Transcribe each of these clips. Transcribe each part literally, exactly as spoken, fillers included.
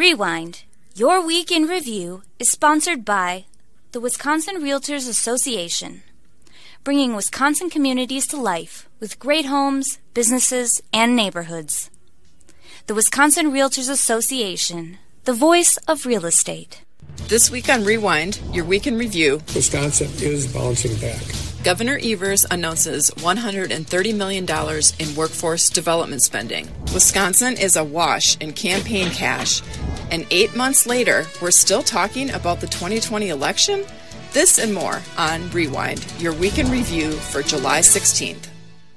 Rewind, your week in review, is sponsored by the Wisconsin Realtors Association, bringing Wisconsin communities to life with great homes, businesses, and neighborhoods. The Wisconsin Realtors Association, the voice of real estate. This week on Rewind, your week in review. Wisconsin is bouncing back. Governor Evers announces one hundred thirty million dollars in workforce development spending. Wisconsin is awash in campaign cash. And eight months later, we're still talking about the twenty twenty election? This and more on Rewind, your week in review for July sixteenth.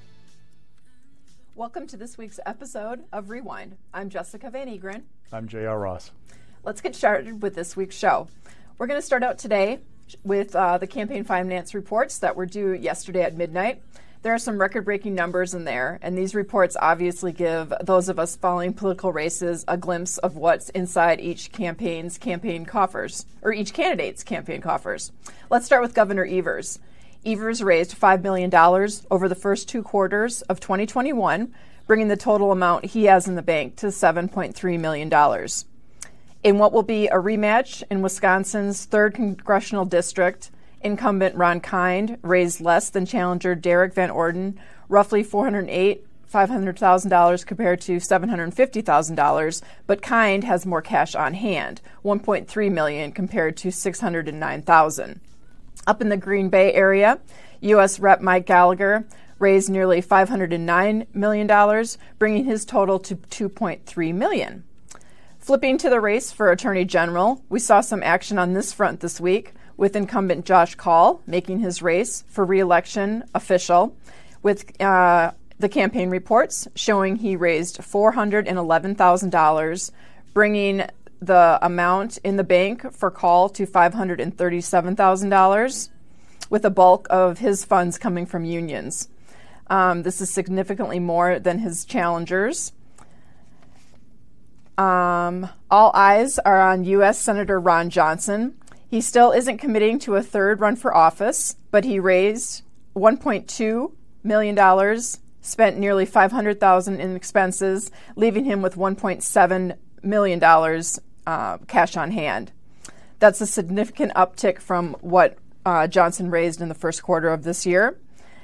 Welcome to this week's episode of Rewind. I'm Jessica Van Egren. I'm J R Ross. Let's get started with this week's show. We're going to start out today with uh, the campaign finance reports that were due yesterday at midnight. There are some record-breaking numbers in there, and these reports obviously give those of us following political races a glimpse of what's inside each campaign's campaign coffers, or each candidate's campaign coffers. Let's start with Governor Evers. Evers raised five million dollars over the first two quarters of twenty twenty-one, bringing the total amount he has in the bank to seven point three million dollars. In what will be a rematch in Wisconsin's third congressional district, incumbent Ron Kind raised less than challenger Derek Van Orden, roughly four hundred eight thousand five hundred dollars compared to seven hundred fifty thousand dollars, but Kind has more cash on hand, one point three million dollars compared to six hundred nine thousand dollars. Up in the Green Bay area, U S Rep Mike Gallagher raised nearly five hundred nine million dollars, bringing his total to two point three million dollars. Flipping to the race for Attorney General, we saw some action on this front this week, with incumbent Josh Kaul making his race for re-election official, with uh, the campaign reports showing he raised four hundred eleven thousand dollars, bringing the amount in the bank for Kaul to five hundred thirty-seven thousand dollars, with a bulk of his funds coming from unions. Um, this is significantly more than his challengers. Um, all eyes are on U S Senator Ron Johnson. He still isn't committing to a third run for office, but he raised one point two million dollars, spent nearly five hundred thousand dollars in expenses, leaving him with one point seven million dollars uh, cash on hand. That's a significant uptick from what uh, Johnson raised in the first quarter of this year.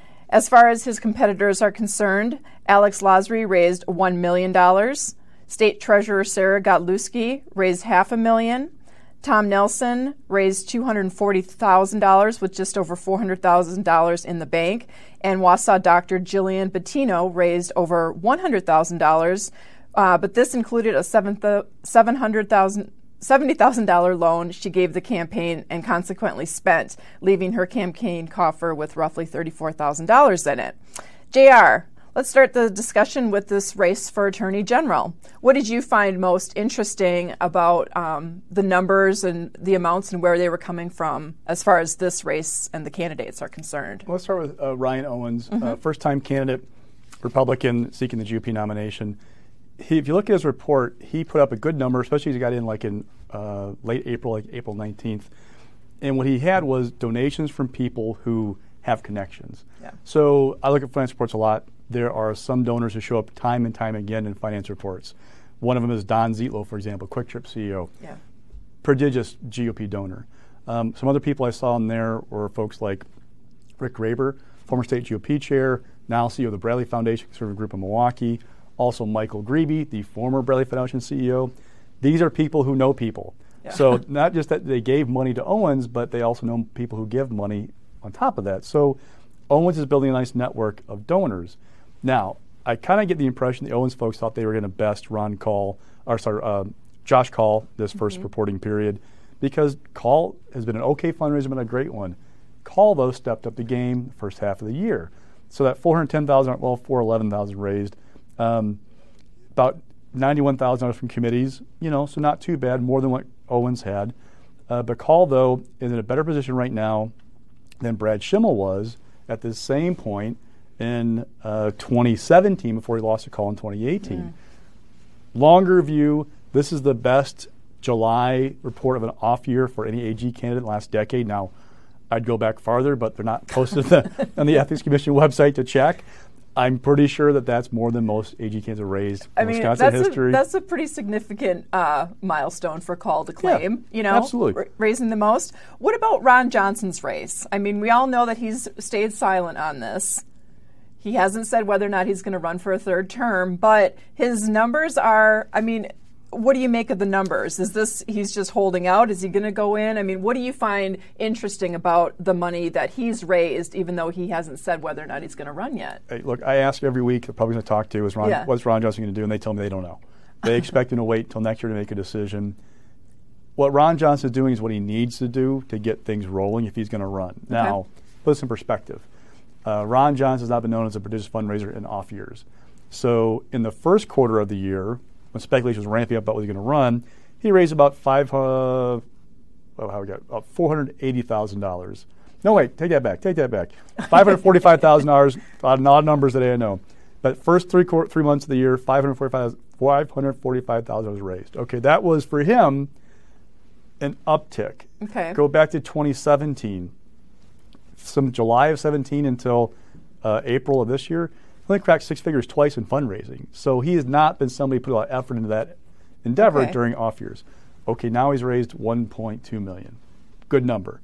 As far as his competitors are concerned, Alex Lasry raised one million dollars. State Treasurer Sarah Godlewski raised half a million. Tom Nelson raised two hundred forty thousand dollars with just over four hundred thousand dollars in the bank. And Wausau doctor Jillian Bettino raised over one hundred thousand dollars, uh, but this included a seven hundred thousand dollars seventy thousand dollars loan she gave the campaign and consequently spent, leaving her campaign coffer with roughly thirty-four thousand dollars in it. J R, let's start the discussion with this race for Attorney General. What did you find most interesting about um, the numbers and the amounts and where they were coming from as far as this race and the candidates are concerned? Let's start with uh, Ryan Owens, Mm-hmm. uh, first-time candidate, Republican, seeking the G O P nomination. He, if you look at his report, he put up a good number, especially as he got in like in uh, late April, like April nineteenth. And what he had was donations from people who have connections. Yeah. So I look at finance reports a lot. There are some donors who show up time and time again in finance reports. One of them is Don Zietlow, for example, Quick Trip C E O. Yeah. Prodigious G O P donor. Um, some other people I saw in there were folks like Rick Graber, former state G O P chair, now C E O of the Bradley Foundation Conservative Group in Milwaukee. Also Michael Grebe, the former Bradley Foundation C E O. These are people who know people. Yeah. So not just that they gave money to Owens, but they also know people who give money on top of that. So Owens is building a nice network of donors. Now, I kind of get the impression the Owens folks thought they were going to best Ron Kaul, or sorry, uh, Josh Kaul this first mm-hmm. reporting period, because Kaul has been an okay fundraiser, but a great one. Kaul, though, stepped up the game the first half of the year. So that four hundred ten thousand dollars, well, four hundred eleven thousand dollars raised, um, about ninety-one thousand dollars from committees, you know, so not too bad, more than what Owens had. Uh, but Kaul, though, is in a better position right now than Brad Schimmel was at the same point in uh, twenty seventeen before he lost to Kaul in twenty eighteen. Mm. Longer view, this is the best July report of an off year for any A G candidate in the last decade. Now, I'd go back farther, but they're not posted the, on the Ethics Commission website to check. I'm pretty sure that that's more than most A G candidates have raised in I mean, Wisconsin that's history. A, that's a pretty significant uh, milestone for Call to Claim, Yeah, you know, absolutely. r- raising the most. What about Ron Johnson's race? I mean, we all know that he's stayed silent on this. He hasn't said whether or not he's going to run for a third term, but his numbers are, I mean, what do you make of the numbers? Is this, he's just holding out? Is he going to go in? I mean, what do you find interesting about the money that he's raised, even though he hasn't said whether or not he's going to run yet? Hey, look, I ask every week the Republicans I talk to, is Ron, Yeah. what's Ron Johnson going to do? And they tell me they don't know. They expect him to wait until next year to make a decision. What Ron Johnson is doing is what he needs to do to get things rolling if he's going to run. Now, put this in perspective. Uh, Ron Johnson has not been known as a prodigious fundraiser in off years. So in the first quarter of the year, when speculation was ramping up about what he was going to run, he raised about five, uh, oh, how we got about four hundred eighty thousand dollars. No, wait, take that back, take that back. five hundred forty-five thousand dollars, odd, odd numbers that I know. But first three quarter, three months of the year, five hundred forty-five thousand dollars raised. Okay, that was for him an uptick. Okay. Go back to twenty seventeen. From July of seventeen until uh, April of this year, he only cracked six figures twice in fundraising. So he has not been somebody who put a lot of effort into that endeavor Okay. during off years. Okay, now he's raised one point two million dollars. Good number.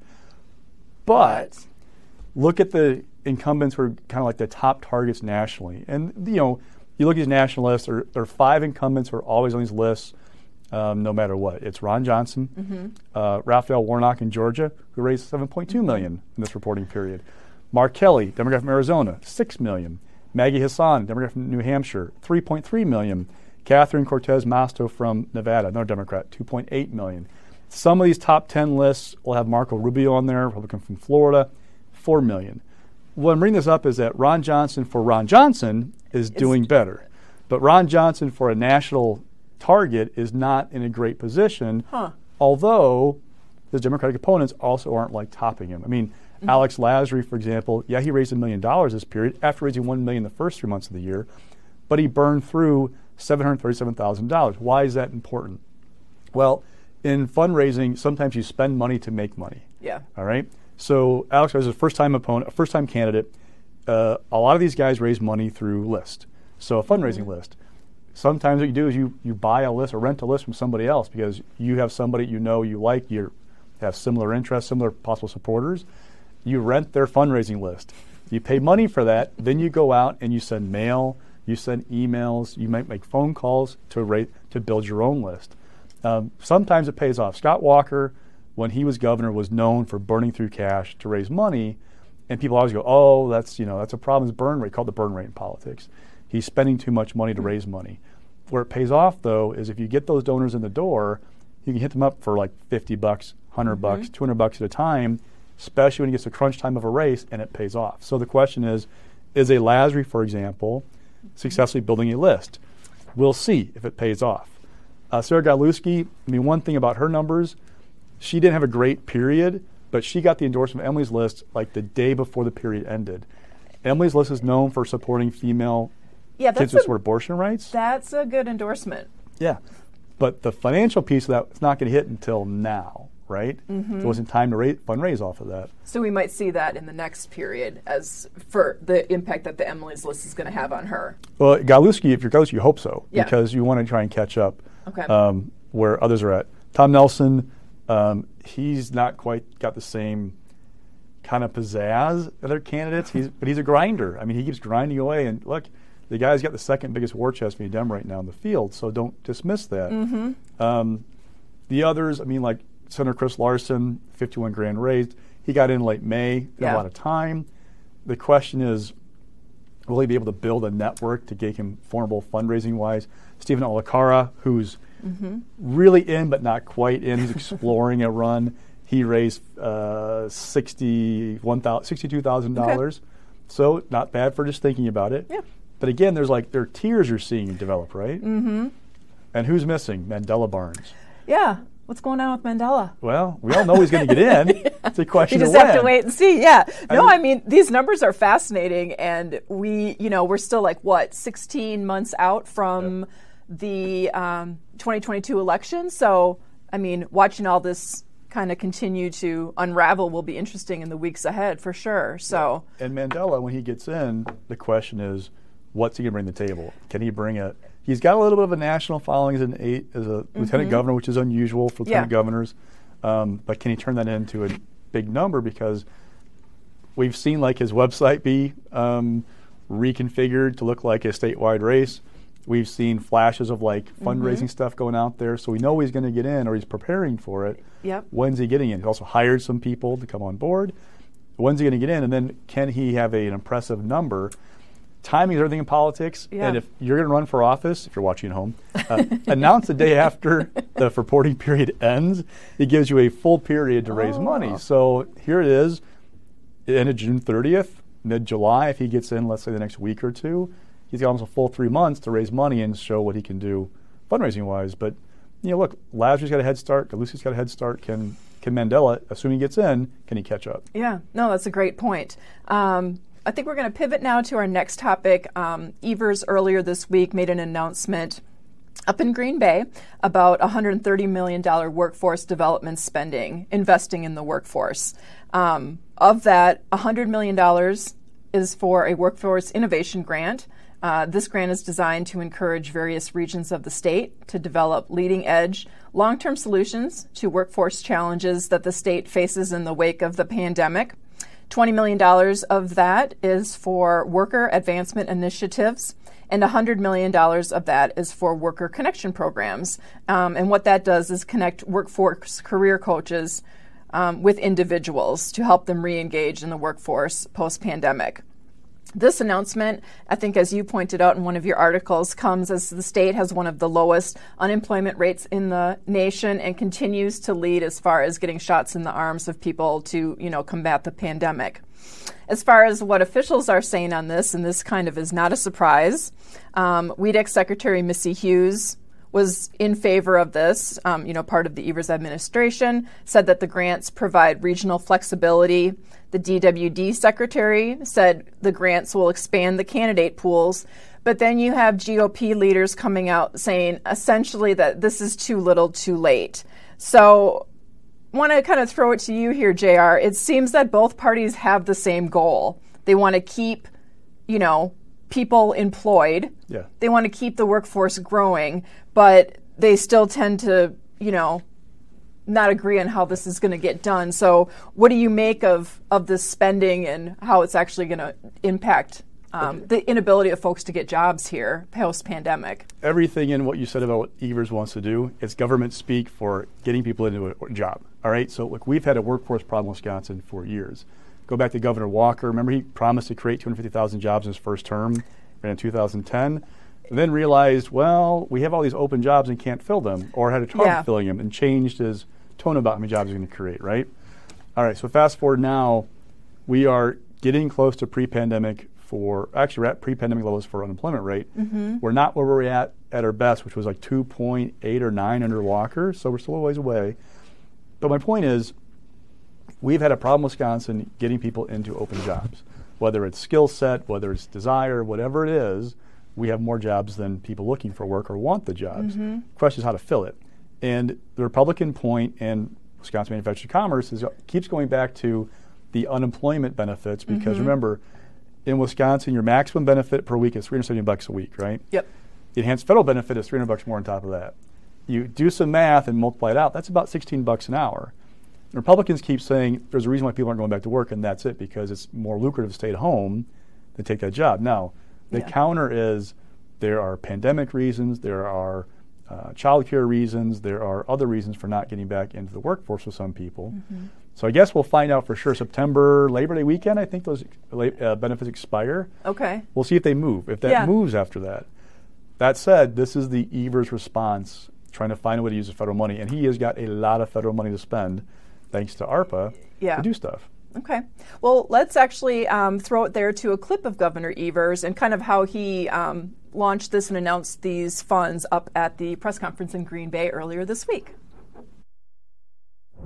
But look at the incumbents who are kind of like the top targets nationally. And, you know, you look at these national lists, there, there are five incumbents who are always on these lists, um, no matter what. It's Ron Johnson, Mm-hmm. uh, Raphael Warnock in Georgia, who raised seven point two million dollars in this reporting period. Mark Kelly, Democrat from Arizona, six million dollars. Maggie Hassan, Democrat from New Hampshire, three point three million dollars. Catherine Cortez Masto from Nevada, another Democrat, two point eight million dollars. Some of these top ten lists will have Marco Rubio on there, Republican from Florida, four million dollars. What I'm bringing this up is that Ron Johnson for Ron Johnson is doing better. But Ron Johnson for a national target is not in a great position, Huh. although his Democratic opponents also aren't like topping him. I mean, Mm-hmm. Alex Lasry, for example, yeah, he raised a million dollars this period after raising one million dollars the first three months of the year, but he burned through seven hundred thirty-seven thousand dollars. Why is that important? Well, in fundraising, sometimes you spend money to make money. Yeah. All right. So Alex was a first-time opponent, a first-time candidate. Uh, a lot of these guys raise money through list, so a fundraising Mm-hmm. list. Sometimes what you do is you you buy a list or rent a list from somebody else because you have somebody you know you like, you have similar interests, similar possible supporters. You rent their fundraising list. You pay money for that. Then you go out and you send mail, you send emails, you might make phone calls to rate to build your own list. Um, sometimes it pays off. Scott Walker, when he was governor, was known for burning through cash to raise money, and people always go, "Oh, that's you know that's a problem." It's burn rate, called the burn rate in politics. He's spending too much money to raise money. Where it pays off, though, is if you get those donors in the door, you can hit them up for like fifty bucks, hundred bucks, two hundred bucks at a time, especially when it gets to crunch time of a race, and it pays off. So the question is, is a Lasry, for example, successfully building a list? We'll see if it pays off. Uh, Sarah Galuski, I mean, one thing about her numbers, she didn't have a great period, but she got the endorsement of Emily's List like the day before the period ended. Emily's List is known for supporting female Yeah, kids that's with a, support abortion rights. that's a good endorsement. Yeah. But the financial piece of that is not going to hit until now, right? Mm-hmm. So it wasn't time to ra- fundraise off of that. So we might see that in the next period as for the impact that the Emily's List is going to have on her. Well, Galuski, if you're Galuski, you hope so, Yeah. because you want to try and catch up Okay. um, where others are at. Tom Nelson, um, he's not quite got the same kind of pizzazz other candidates, he's, but he's a grinder. I mean, he keeps grinding away, and look, the guy's got the second biggest war chest being Dem right now in the field, so don't dismiss that. Mm-hmm. Um, the others, I mean, like Senator Chris Larson, fifty-one grand raised. He got in late May, didn't have Yeah. a lot of time. The question is, will he be able to build a network to get him formidable fundraising-wise? Stephen Olacara, who's Mm-hmm. really in but not quite in, he's exploring a run. He raised uh, sixty-one thousand, sixty-two thousand dollars, Okay. so not bad for just thinking about it. Yeah. But again, there's like there are tiers you're seeing develop, right? Mm-hmm. And who's missing? Mandela Barnes. Yeah. What's going on with Mandela? Well, we all know he's going to get in. It's a question You just of when. have to wait and see. Yeah. I No, mean- I mean, these numbers are fascinating, and we, you know, we're still like what, sixteen months out from the um, twenty twenty-two election. So, I mean, watching all this kind of continue to unravel will be interesting in the weeks ahead for sure. So, And Mandela, when he gets in, the question is, what's he going to bring to the table? Can he bring a? He's got a little bit of a national following as an eight, as a mm-hmm. lieutenant governor, which is unusual for lieutenant yeah. governors. Um, but can he turn that into a big number? Because we've seen like his website be um, reconfigured to look like a statewide race. We've seen flashes of like fundraising mm-hmm. stuff going out there, so we know he's going to get in, or he's preparing for it. Yep. When's he getting in? He's also hired some people to come on board. When's he going to get in? And then can he have a, an impressive number? Timing is everything in politics. Yeah. And if you're going to run for office, if you're watching at home, uh, announce the day after the reporting period ends. It gives you a full period to oh. raise money. So here it is, end of June thirtieth, mid-July. If he gets in, let's say the next week or two, he's got almost a full three months to raise money and show what he can do fundraising-wise. But, you know, look, Lazarus got a head start. Galusi's got a head start. Can can Mandela, assuming he gets in, can he catch up? Yeah. No, that's a great point. Um, I think we're going to pivot now to our next topic. Um, Evers earlier this week made an announcement up in Green Bay about one hundred thirty million dollars workforce development spending, investing in the workforce. Um, of that, one hundred million dollars is for a workforce innovation grant. Uh, this grant is designed to encourage various regions of the state to develop leading-edge, long-term solutions to workforce challenges that the state faces in the wake of the pandemic. twenty million dollars of that is for worker advancement initiatives, and one hundred million dollars of that is for worker connection programs. Um, and what that does is connect workforce career coaches um, with individuals to help them re-engage in the workforce post-pandemic. This announcement, I think as you pointed out in one of your articles, comes as the state has one of the lowest unemployment rates in the nation and continues to lead as far as getting shots in the arms of people to, you know, combat the pandemic. As far as what officials are saying on this, and this kind of is not a surprise, um, W E D C Secretary Missy Hughes was in favor of this, um, you know, part of the Evers administration, said that the grants provide regional flexibility. The D W D secretary said the grants will expand the candidate pools. But then you have G O P leaders coming out saying essentially that this is too little too late. So I want to kind of throw it to you here, J R. It seems that both parties have the same goal. They want to keep, you know, people employed. Yeah. They want to keep the workforce growing, but they still tend to, you know, not agree on how this is going to get done. So what do you make of, of this spending and how it's actually going to impact um, okay. the inability of folks to get jobs here post-pandemic? Everything in what you said about what Evers wants to do, it's government speak for getting people into a job. All right, so look, we've had a workforce problem in Wisconsin for years. Go back to Governor Walker. Remember he promised to create two hundred fifty thousand jobs in his first term in two thousand ten? And then realized, well, we have all these open jobs and can't fill them, or had a trouble yeah. filling them, and changed his tone about how many jobs he's going to create, right? All right, so fast forward now, we are getting close to pre-pandemic for, actually we're at pre-pandemic levels for unemployment rate. Mm-hmm. We're not where we're at at our best, which was like two point eight or nine under Walker, so we're still a ways away. But my point is, we've had a problem in Wisconsin getting people into open jobs. Whether it's skill set, whether it's desire, whatever it is, we have more jobs than people looking for work or want the jobs. Mm-hmm. The question is how to fill it. And the Republican point in Wisconsin Manufactured Commerce is keeps going back to the unemployment benefits because mm-hmm. remember, in Wisconsin, your maximum benefit per week is three hundred seventy bucks a week, right? Yep. The enhanced federal benefit is three hundred bucks more on top of that. You do some math and multiply it out, that's about sixteen bucks an hour. The Republicans keep saying there's a reason why people aren't going back to work, and that's it, because it's more lucrative to stay at home than take that job. Now, the yeah. counter is there are pandemic reasons, there are uh, child care reasons, there are other reasons for not getting back into the workforce with some people. Mm-hmm. So I guess we'll find out for sure September, Labor Day weekend, I think those uh, benefits expire. Okay. We'll see if they move, if that yeah. moves after that. That said, this is the Evers response, trying to find a way to use the federal money, and he has got a lot of federal money to spend, thanks to ARPA, yeah. to do stuff. Okay. Well, let's actually um, throw it there to a clip of Governor Evers and kind of how he um, launched this and announced these funds up at the press conference in Green Bay earlier this week.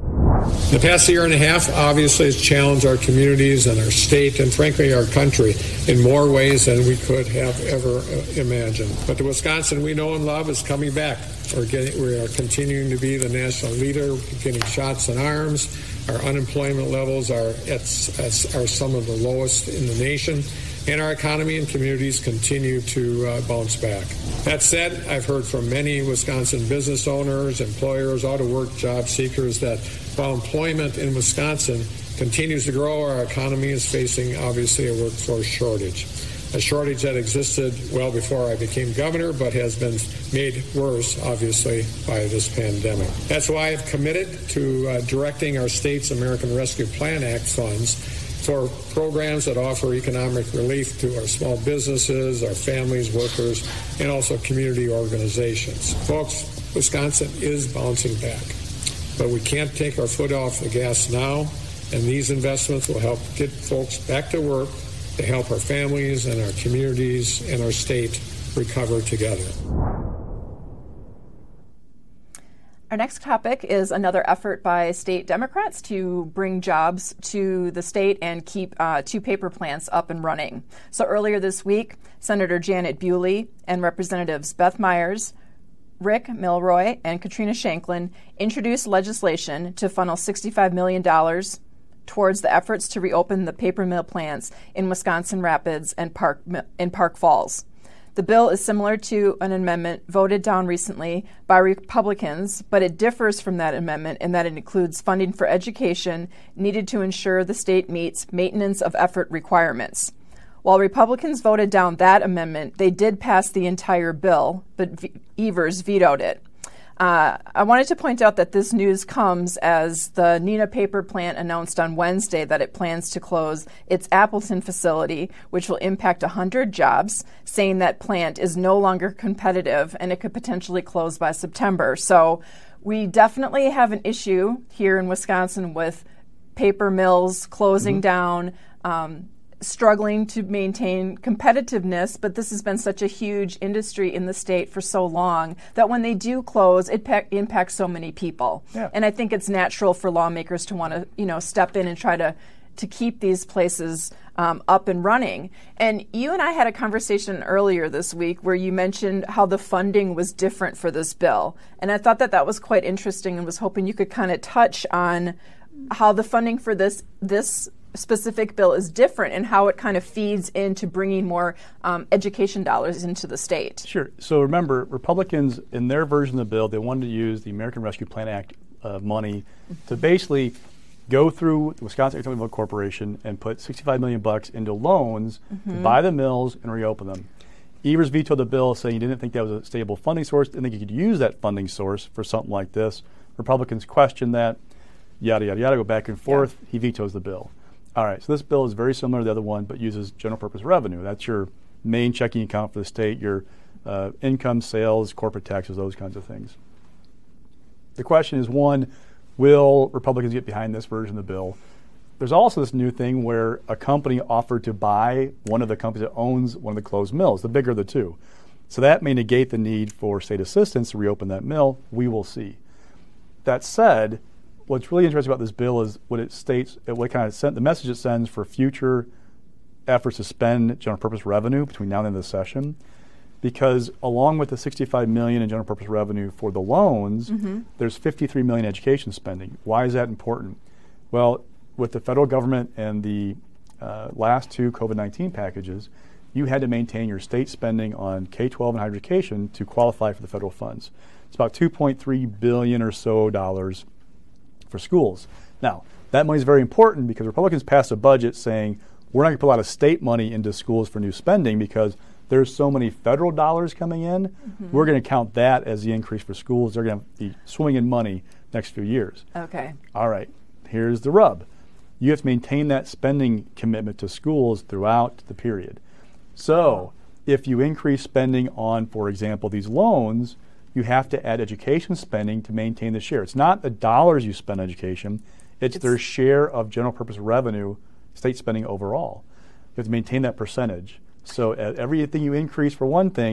The past year and a half obviously has challenged our communities and our state and frankly our country in more ways than we could have ever imagined. But the Wisconsin we know and love is coming back. We're getting, we are continuing to be the national leader, getting shots in arms. Our unemployment levels are at, are some of the lowest in the nation, and our economy and communities continue to uh, bounce back. That said, I've heard from many Wisconsin business owners, employers, out-of-work job seekers that while employment in Wisconsin continues to grow, our economy is facing, obviously, a workforce shortage. A shortage that existed well before I became governor, but has been made worse, obviously, by this pandemic. That's why I've committed to uh, directing our state's American Rescue Plan Act funds for programs that offer economic relief to our small businesses, our families, workers, and also community organizations. Folks, Wisconsin is bouncing back, but we can't take our foot off the gas now, and these investments will help get folks back to work to help our families and our communities and our state recover together. Our next topic is another effort by state Democrats to bring jobs to the state and keep uh, two paper plants up and running. So earlier this week, Senator Janet Bewley and Representatives Beth Myers, Rick Milroy, and Katrina Shanklin introduced legislation to funnel sixty-five million dollars towards the efforts to reopen the paper mill plants in Wisconsin Rapids and Park, in Park Falls. The bill is similar to an amendment voted down recently by Republicans, but it differs from that amendment in that it includes funding for education needed to ensure the state meets maintenance of effort requirements. While Republicans voted down that amendment, they did pass the entire bill, but v- Evers vetoed it. Uh, I wanted to point out that this news comes as the Neenah paper plant announced on Wednesday that it plans to close its Appleton facility, which will impact one hundred jobs, saying that plant is no longer competitive and it could potentially close by September. So we definitely have an issue here in Wisconsin with paper mills closing mm-hmm. down, um, struggling to maintain competitiveness, but this has been such a huge industry in the state for so long that when they do close, it pe- impacts so many people. Yeah. And I think it's natural for lawmakers to want to, you know, step in and try to to keep these places um, up and running. And you and I had a conversation earlier this week where you mentioned how the funding was different for this bill. And I thought that that was quite interesting and was hoping you could kind of touch on how the funding for this this specific bill is different and how it kind of feeds into bringing more um, education dollars into the state. Sure. So remember, Republicans, in their version of the bill, they wanted to use the American Rescue Plan Act uh, money mm-hmm. to basically go through the Wisconsin Economic Development Corporation and put sixty-five million bucks into loans mm-hmm. to buy the mills and reopen them. Evers vetoed the bill, saying he didn't think that was a stable funding source, didn't think you could use that funding source for something like this. Republicans questioned that, yada, yada, yada, go back and forth. Yeah. He vetoes the bill. All right, so this bill is very similar to the other one, but uses general purpose revenue. That's your main checking account for the state, your uh, income, sales, corporate taxes, those kinds of things. The question is, one, will Republicans get behind this version of the bill? There's also this new thing where a company offered to buy one of the companies that owns one of the closed mills, the bigger of the two. So that may negate the need for state assistance to reopen that mill. We will see. That said, what's really interesting about this bill is what it states, what kind of sent, the message it sends for future efforts to spend general purpose revenue between now and the end of the session. Because along with the sixty-five million dollars in general purpose revenue for the loans, mm-hmm. there's fifty-three million dollars education spending. Why is that important? Well, with the federal government and the uh, last two COVID nineteen packages, you had to maintain your state spending on K twelve and higher education to qualify for the federal funds. It's about two point three billion dollars or so dollars for schools. Now, that money is very important because Republicans passed a budget saying we're not going to put a lot of state money into schools for new spending because there's so many federal dollars coming in. Mm-hmm. We're going to count that as the increase for schools. They're going to be swinging money next few years. Okay. All right. Here's the rub. You have to maintain that spending commitment to schools throughout the period. So if you increase spending on, for example, these loans, you have to add education spending to maintain the share. It's not the dollars you spend on education, it's, it's their share of general purpose revenue, state spending overall. You have to maintain that percentage. So uh, everything you increase for one thing,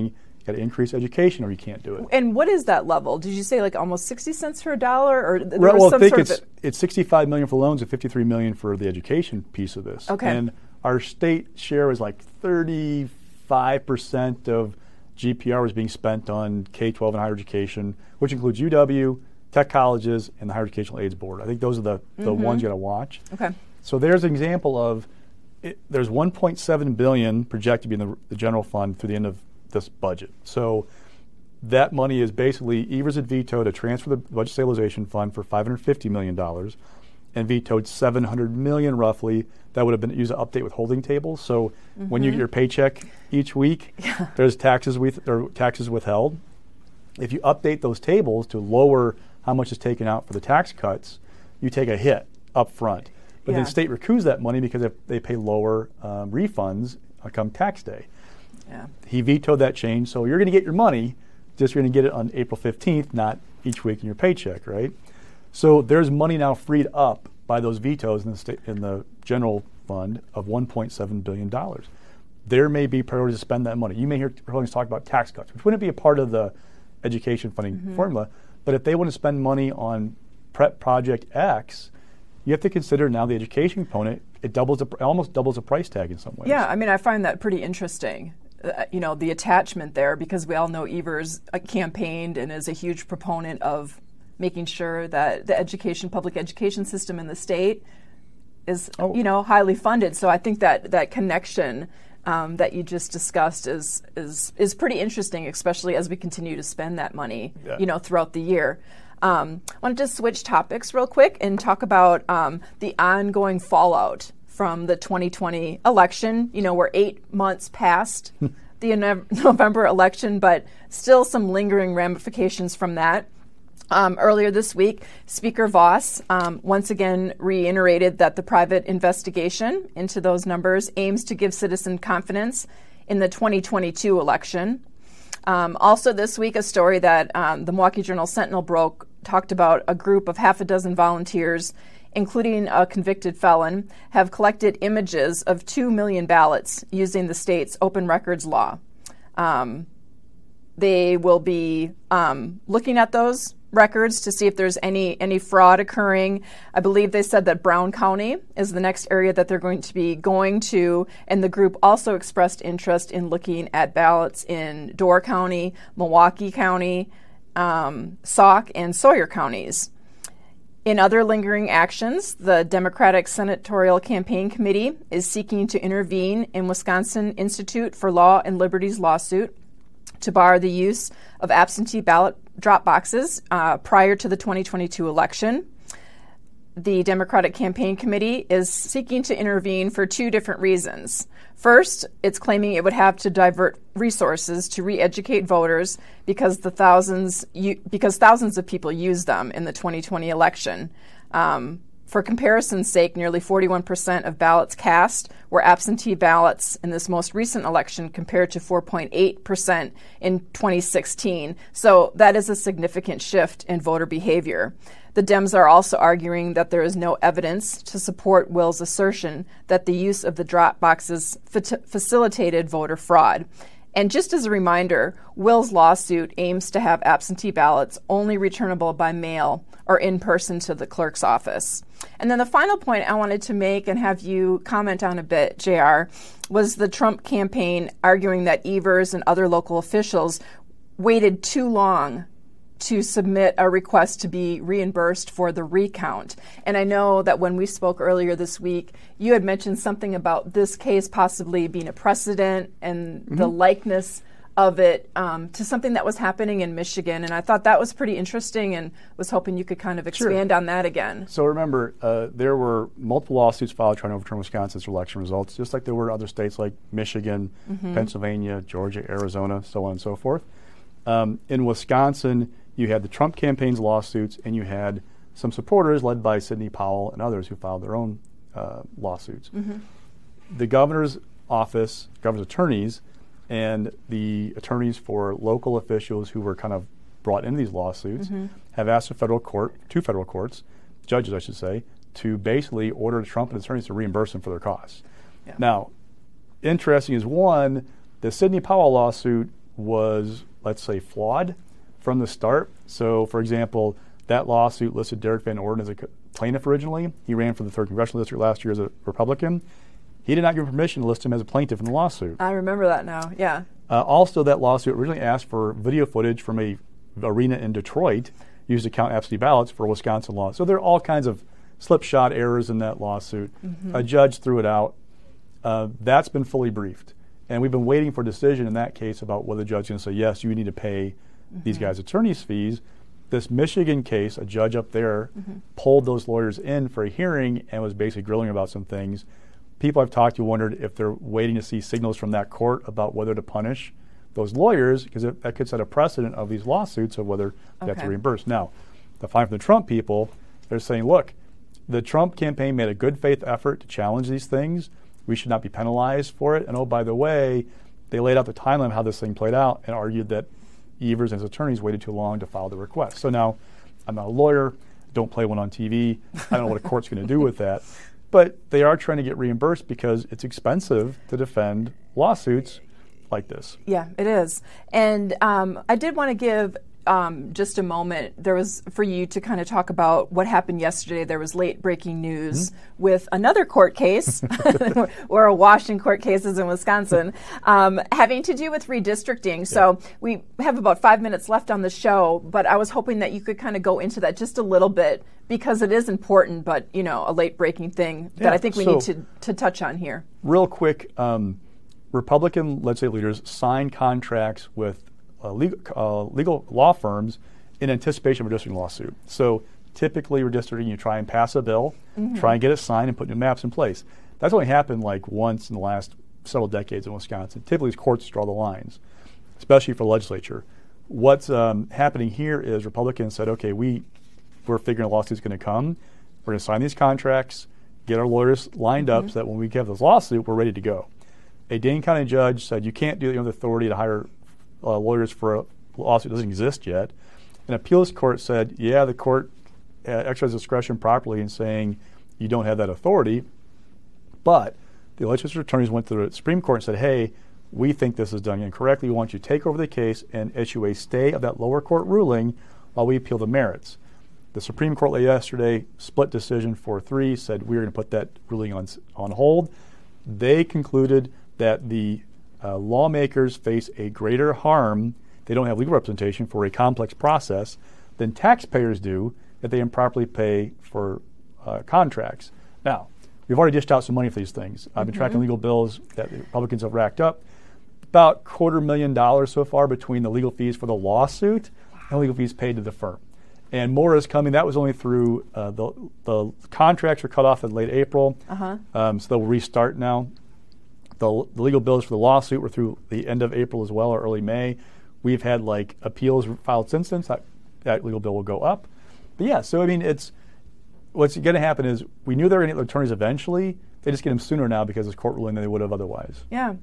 You got to increase education, or you can't do it. And what is that level? Did you say like almost sixty cents for a dollar, or there Well, was well some I think sort it's of a- it's sixty-five million for loans and fifty-three million for the education piece of this. Okay. And our state share is like thirty-five percent of G P R was being spent on K twelve and higher education, which includes U W, tech colleges, and the Higher Educational Aids Board. I think those are the, the Mm-hmm. ones you got to watch. Okay. So there's an example of it, there's one point seven billion dollars projected to be in the, the general fund through the end of this budget. So that money is basically Evers had vetoed a transfer to the budget stabilization fund for five hundred fifty million dollars and vetoed seven hundred million dollars roughly that would have been used to update withholding tables. So mm-hmm. when you get your paycheck each week, yeah. there's taxes with or taxes withheld. If you update those tables to lower how much is taken out for the tax cuts, you take a hit up front. But yeah. then the state recoup that money because if they pay lower um, refunds uh, come tax day. Yeah. He vetoed that change, so you're going to get your money, just you're going to get it on April fifteenth, not each week in your paycheck, right? So there's money now freed up by those vetoes in the state in the general fund of one point seven billion dollars. There may be priorities to spend that money. You may hear Republicans talk about tax cuts, which wouldn't be a part of the education funding mm-hmm. formula, but if they want to spend money on Prep Project X, you have to consider now the education component. It doubles, the, almost doubles the price tag in some ways. Yeah, I mean, I find that pretty interesting. Uh, you know, the attachment there, because we all know Evers uh, campaigned and is a huge proponent of making sure that the education, public education system in the state is, oh. you know, highly funded. So I think that that connection um, that you just discussed is is is pretty interesting, especially as we continue to spend that money, yeah. you know, throughout the year. Um, I wanted to switch topics real quick and talk about um, the ongoing fallout from the twenty twenty election. You know, we're eight months past the November election, but still some lingering ramifications from that. Um, earlier this week, Speaker Vos um, once again reiterated that the private investigation into those numbers aims to give citizen confidence in the twenty twenty-two election. Um, also this week, a story that um, the Milwaukee Journal-Sentinel broke talked about a group of half a dozen volunteers, including a convicted felon, have collected images of two million ballots using the state's open records law. Um, they will be um, looking at those records to see if there's any any fraud occurring. I believe they said that Brown County is the next area that they're going to be going to, and the group also expressed interest in looking at ballots in Door County, Milwaukee County, um, Sauk, and Sawyer counties. In other lingering actions, the Democratic Senatorial Campaign Committee is seeking to intervene in Wisconsin Institute for Law and Liberty's lawsuit to bar the use of absentee ballot drop boxes uh, prior to the twenty twenty-two election. The Democratic Campaign Committee is seeking to intervene for two different reasons. First, it's claiming it would have to divert resources to re-educate voters because the thousands u- because thousands of people used them in the twenty twenty election. Um, For comparison's sake, nearly forty-one percent of ballots cast were absentee ballots in this most recent election compared to four point eight percent in twenty sixteen. So that is a significant shift in voter behavior. The Dems are also arguing that there is no evidence to support Will's assertion that the use of the drop boxes fa- facilitated voter fraud. And just as a reminder, Will's lawsuit aims to have absentee ballots only returnable by mail or in person to the clerk's office. And then the final point I wanted to make and have you comment on a bit, J R, was the Trump campaign arguing that Evers and other local officials waited too long to submit a request to be reimbursed for the recount. And I know that when we spoke earlier this week, you had mentioned something about this case possibly being a precedent and mm-hmm. the likeness of it um, to something that was happening in Michigan. And I thought that was pretty interesting and was hoping you could kind of expand sure. on that again. So remember, uh, there were multiple lawsuits filed trying to overturn Wisconsin's election results, just like there were other states like Michigan, mm-hmm. Pennsylvania, Georgia, Arizona, so on and so forth. Um, in Wisconsin, you had the Trump campaign's lawsuits, and you had some supporters led by Sidney Powell and others who filed their own uh, lawsuits. Mm-hmm. The governor's office, governor's attorneys, and the attorneys for local officials who were kind of brought into these lawsuits mm-hmm. have asked the federal court, two federal courts, judges I should say, to basically order Trump and his attorneys to reimburse them for their costs. Yeah. Now, interesting is one, the Sidney Powell lawsuit was, let's say, flawed from the start. So, for example, that lawsuit listed Derek Van Orden as a plaintiff originally. He ran for the third Congressional District last year as a Republican. He did not give permission to list him as a plaintiff in the lawsuit. I remember that now, yeah. Uh, also, that lawsuit originally asked for video footage from a arena in Detroit used to count absentee ballots for Wisconsin law. So there are all kinds of slipshod errors in that lawsuit. Mm-hmm. A judge threw it out. Uh, that's been fully briefed. And we've been waiting for a decision in that case about whether the judge is going to say, yes, you need to pay mm-hmm. these guys attorney's fees. This Michigan case, a judge up there mm-hmm. pulled those lawyers in for a hearing and was basically grilling about some things. People I've talked to wondered if they're waiting to see signals from that court about whether to punish those lawyers, because that could set a precedent of these lawsuits of whether they have to reimburse. Now, the fine from the Trump people, they're saying, look, the Trump campaign made a good faith effort to challenge these things. We should not be penalized for it. And oh, by the way, they laid out the timeline of how this thing played out and argued that Evers and his attorneys waited too long to file the request. So now, I'm not a lawyer, don't play one on T V. I don't know what a court's going to do with that. But they are trying to get reimbursed because it's expensive to defend lawsuits like this. Yeah, it is. And um, I did want to give um, just a moment. There was for you to kind of talk about what happened yesterday. There was late breaking news mm-hmm. with another court case. We're awash in court cases in Wisconsin, um, having to do with redistricting. Yeah. So we have about five minutes left on the show, but I was hoping that you could kind of go into that just a little bit because it is important, but you know, a late breaking thing yeah, that I think we so need to, to touch on here. Real quick, um, Republican legislative leaders signed contracts with uh, legal, uh, legal law firms in anticipation of a redistricting lawsuit. So typically redistricting, you try and pass a bill, mm-hmm. try and get it signed and put new maps in place. That's only happened like once in the last several decades in Wisconsin. Typically courts draw the lines, especially for legislature. What's um, happening here is Republicans said, okay, we, we're figuring a lawsuit's going to come. We're going to sign these contracts, get our lawyers lined mm-hmm. up so that when we have this lawsuit, we're ready to go. A Dane County judge said you can't do it. You have the authority to hire uh, lawyers for a lawsuit that doesn't exist yet. An appeals court said, yeah, the court uh, exercised discretion properly in saying you don't have that authority. But the legislature attorneys went to the Supreme Court and said, hey, we think this is done incorrectly. We want you to take over the case and issue a stay of that lower court ruling while we appeal the merits. The Supreme Court yesterday, split decision four three, said we're going to put that ruling on, on hold. They concluded that the uh, lawmakers face a greater harm, they don't have legal representation for a complex process, than taxpayers do if they improperly pay for uh, contracts. Now, we've already dished out some money for these things. I've been mm-hmm. tracking legal bills that the Republicans have racked up. About quarter million dollars so far between the legal fees for the lawsuit and legal fees paid to the firm. And more is coming. That was only through uh, the, the contracts were cut off in late April, uh-huh. um, so they'll restart now. The, the legal bills for the lawsuit were through the end of April as well, or early May. We've had like appeals filed since then. So that, that legal bill will go up. But yeah, so I mean, it's what's going to happen is we knew they were going to get attorneys eventually. They just get them sooner now because of court ruling than they would have otherwise. Yeah.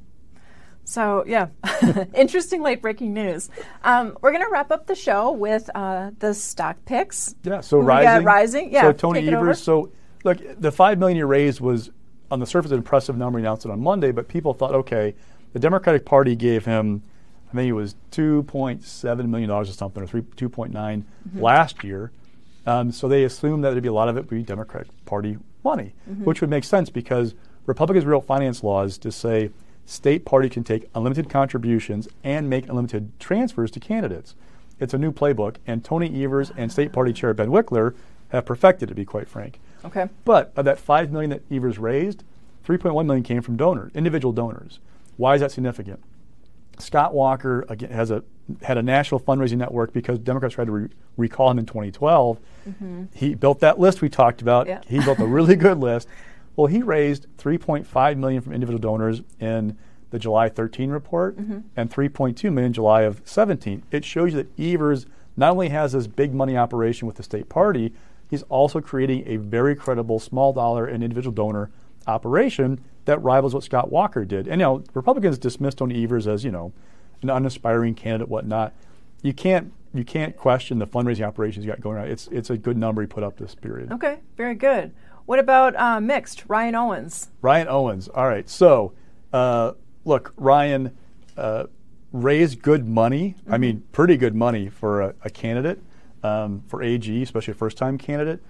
So, yeah, interesting late breaking news. Um, we're going to wrap up the show with uh, the stock picks. Yeah, so Who Rising. Rising. Yeah, so Tony Evers. So, look, the five million dollars you raised was, on the surface, an impressive number. He announced it on Monday, but people thought, okay, the Democratic Party gave him, I think it was two point seven million dollars or something, or three, two point nine mm-hmm. last year. Um, so they assumed that there'd be a lot of it would be Democratic Party money, mm-hmm. which would make sense because Republicans' real finance law is to say state party can take unlimited contributions and make unlimited transfers to candidates. It's a new playbook, and Tony Evers and State Party Chair Ben Wickler have perfected it, to be quite frank. Okay. But of that five million dollars that Evers raised, three point one million dollars came from donors, individual donors. Why is that significant? Scott Walker again has a had a national fundraising network because Democrats tried to re- recall him in twenty twelve. Mm-hmm. He built that list we talked about. Yeah. He built a really good list. Well, he raised three point five million dollars from individual donors in the July thirteen report mm-hmm. and three point two million dollars in July of seventeen. It shows you that Evers not only has this big money operation with the state party, he's also creating a very credible small dollar and individual donor operation that rivals what Scott Walker did. And you know, Republicans dismissed Tony Evers as, you know, an unaspiring candidate, whatnot. You can't you can't question the fundraising operations you got going on. It's it's a good number he put up this period. Okay, very good. What about uh, mixed? Ryan Owens. Ryan Owens. All right. So, uh, look, Ryan, uh, raised good money. Mm-hmm. I mean, pretty good money for a, a candidate, um, for A G, especially a first-time candidate,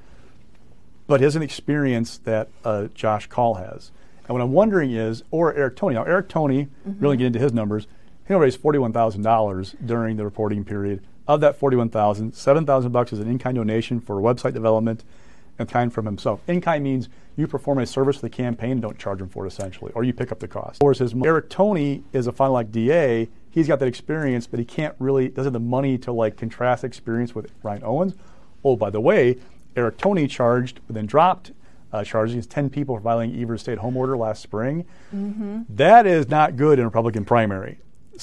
but he hasn't experienced that uh, Josh Kaul has. And what I'm wondering is, or Eric Toney. Now, Eric Toney, mm-hmm. really get into his numbers, he'll raise forty-one thousand dollars during the reporting period. Of that forty-one thousand dollars, seven thousand dollars is an in-kind donation for website development and time from himself. In-kind means you perform a service for the campaign and don't charge him for it, essentially, or you pick up the cost. Or his Eric Toney is a final like D A. He's got that experience, but he can't really, doesn't have the money to like contrast experience with Ryan Owens. Oh, by the way, Eric Toney charged, but then dropped uh, charges against ten people for violating Evers' stay-at-home order last spring. Mm-hmm. That is not good in a Republican primary.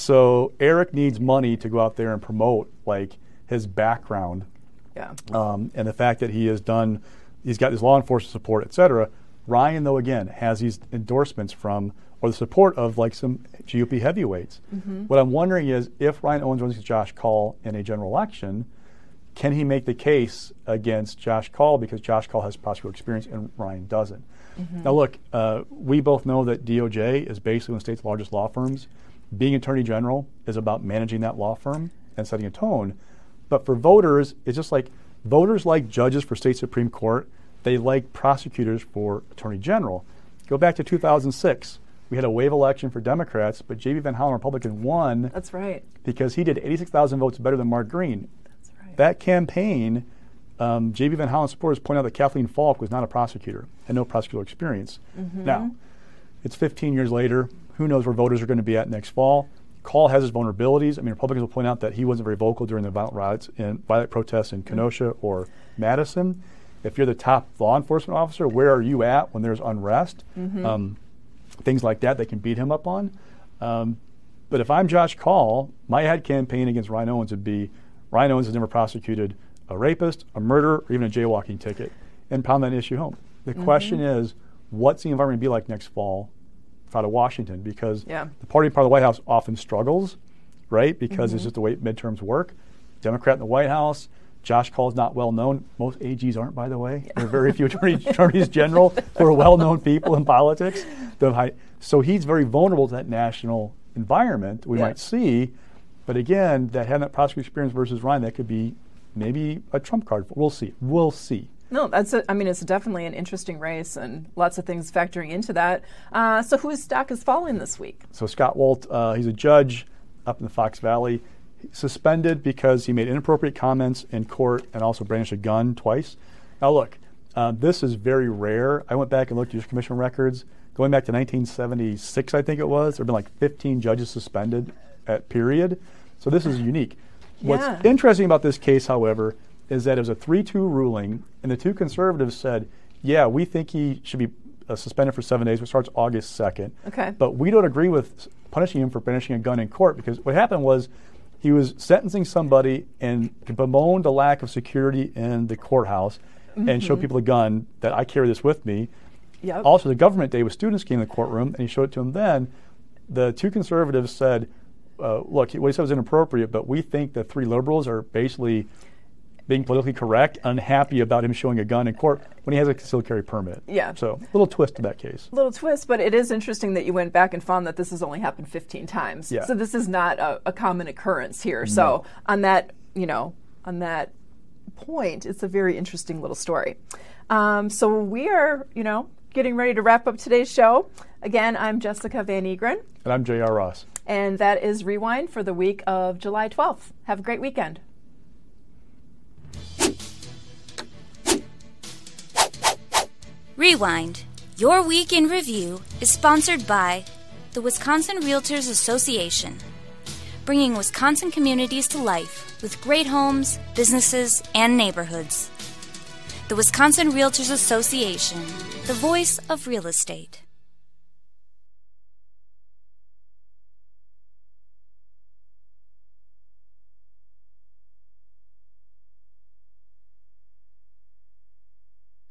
So Eric needs money to go out there and promote like his background, yeah, um, and the fact that he has done, he's got his law enforcement support, et cetera. Ryan, though, again, has these endorsements from or the support of like some G O P heavyweights. Mm-hmm. What I'm wondering is, if Ryan Owens runs against Josh Kaul in a general election, can he make the case against Josh Kaul because Josh Kaul has prosecutorial experience and Ryan doesn't? Mm-hmm. Now, look, uh, we both know that D O J is basically one of the state's largest law firms. Being attorney general is about managing that law firm and setting a tone. But for voters, it's just like voters like judges for state Supreme Court. They like prosecutors for attorney general. Go back to two thousand six. We had a wave election for Democrats, but J B Van Hollen, Republican, won. That's right. Because he did eighty-six thousand votes better than Mark Green. That's right. That campaign, um, J B Van Hollen supporters pointed out that Kathleen Falk was not a prosecutor, had no prosecutorial experience. Mm-hmm. Now, it's fifteen years later. Who knows where voters are going to be at next fall? Kaul has his vulnerabilities. I mean, Republicans will point out that he wasn't very vocal during the violent riots and violent protests in Kenosha mm-hmm. or Madison. If you're the top law enforcement officer, where are you at when there's unrest? Mm-hmm. Um, things like that they can beat him up on. Um, but if I'm Josh Kaul, my ad campaign against Ryan Owens would be, Ryan Owens has never prosecuted a rapist, a murderer, or even a jaywalking ticket, and pound that issue home. The mm-hmm. question is, what's the environment going to be like next fall out of Washington? Because yeah. the party part of the White House often struggles, right? Because mm-hmm. it's just the way midterms work. Democrat in the White House, Josh Kaul is not well known. Most A Gs aren't, by the way. Yeah. There are very few attorney, attorneys general who are well known people in politics. So he's very vulnerable to that national environment we yeah. might see. But again, that having that prosecutor experience versus Ryan, that could be maybe a trump card. We'll see. We'll see. No, that's a, I mean, it's definitely an interesting race and lots of things factoring into that. Uh, so whose stock is falling this week? So Scott Walt, uh, he's a judge up in the Fox Valley, suspended because he made inappropriate comments in court and also brandished a gun twice. Now look, uh, this is very rare. I went back and looked at your commission records. Going back to nineteen seventy-six, I think it was, there have been like fifteen judges suspended at period. So this is unique. Yeah. What's interesting about this case, however, is that it was a three two ruling, and the two conservatives said, yeah, we think he should be uh, suspended for seven days, which starts August second. Okay. But we don't agree with punishing him for brandishing a gun in court, because what happened was he was sentencing somebody and bemoaned the lack of security in the courthouse mm-hmm. and showed people a gun that I carry this with me. Yep. Also, the government day with students came in the courtroom, and he showed it to them then. The two conservatives said, uh, look, what he said was inappropriate, but we think the three liberals are basically being politically correct, unhappy about him showing a gun in court when he has a concealed carry permit. Yeah. So, little twist to that case. Little twist, but it is interesting that you went back and found that this has only happened fifteen times. Yeah. So this is not a, a common occurrence here. No. So on that, you know, on that point, it's a very interesting little story. Um, so we are, you know, getting ready to wrap up today's show. Again, I'm Jessica Van Egren. And I'm J R Ross. And that is Rewind for the week of July twelfth. Have a great weekend. Rewind, your week in review, is sponsored by the Wisconsin Realtors Association, bringing Wisconsin communities to life with great homes, businesses, and neighborhoods. The Wisconsin Realtors Association, the voice of real estate.